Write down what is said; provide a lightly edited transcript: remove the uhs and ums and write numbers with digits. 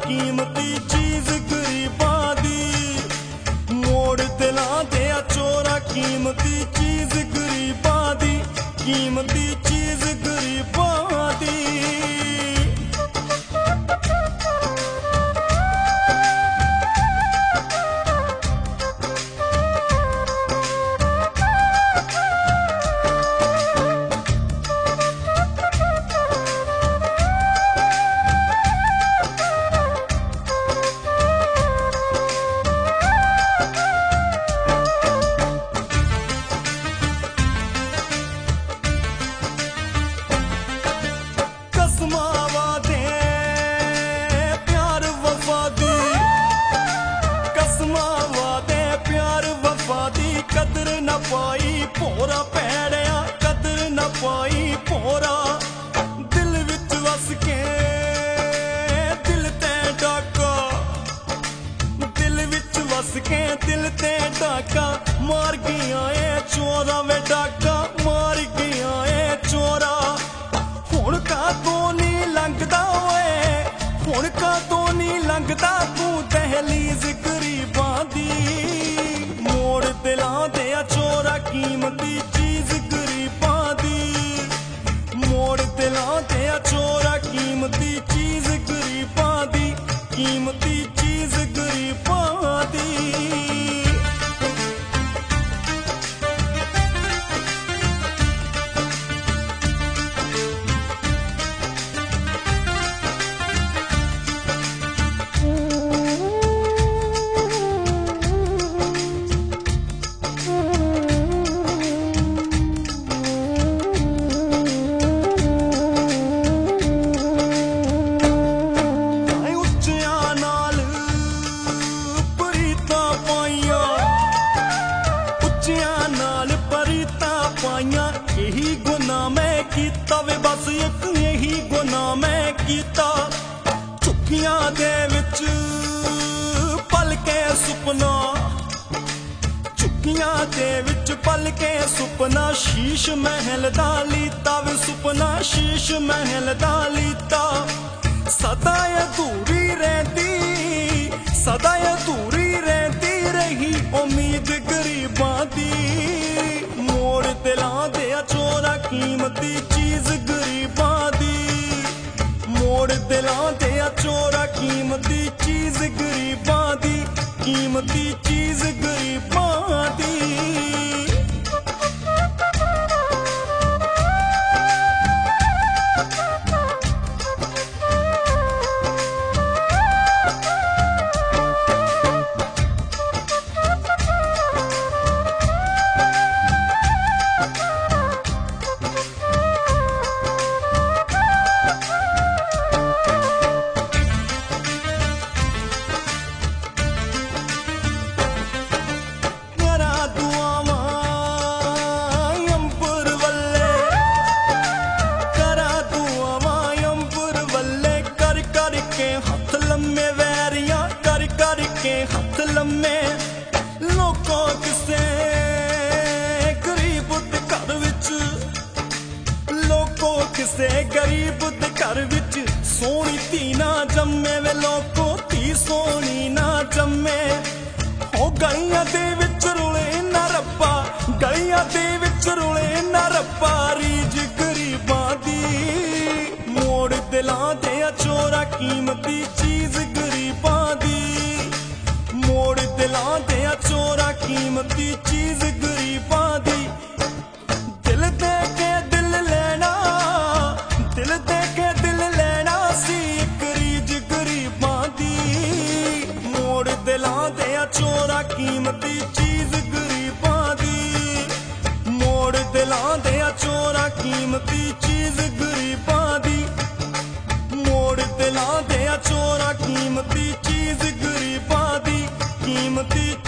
कीमती चीज गरीबां दी। मोड़ दिलां दे चोरा कीमती चीज गरीबां दी, कीमती चीज गरीबां दी। कदर न पाई भोरा पैड़िया, कदर न पाई भोरा। दिल विच वस के दिल ते डाका, दिल विच वस के दिल ते डाका मार गया ए चोरा वे डाका मार गया ए चोरा। हुण का तो नहीं लंघदा ओए, हुण का तो नहीं लंघदा तू दहलीज गरीबां दी। मोड़ दिलां दे चोरा कीमती चीज गरीबां दी। मोड़ दिलां दे चोरा कीमती चीज गरीबां दी, कीमती चीज गरीबां दी। यही गुनाह मैं कीता वे बस एक यही गुनाह मैं कीता। झुक्कियां दे विच पल के सुपना, झुक्कियां दे विच पल के सुपना। शीश महल दा लीता वे सुपना, शीश महल दा लीता। सदा अधूरी रहती, सदा अधूरी रहती रही उम्मीद गरीबां दी। मोड़ दिलां दे चोरा कीमती चीज गरीबां दी। मोड़ दिलां दे चोरा कीमती चीज गरीबां दी, कीमती चीज गरीबां दी। हथ लम्मे लोकों किसे गरीब दे घर विच, लोकों किसे गरीब दे घर विच सोनी धी ना जम्मे वे लोको धी सोनी ना जम्मे। ओ गलियां दे विच रुले ना रब्बा, गलियां दे विच रुले ना रब्बा रीज गरीबां दी। मोड़ दिलां दे चोरा कीमती चीज गरीबां दी। मोड़ दिलां दे चोरा कीमती चीज गरीबां दी। दिल दे के दिल लेना, दिल दे के दिल लेना सी एक रीज गरीबां दी। मोड़ दिलां दे चोरा कीमती चीज गरीबां दी। मोड़ दिलां दे चोरा कीमती चीज गरीबां दी। मोड़ दिलां दे चोरा कीमती चीज गरीबां दी, कीमती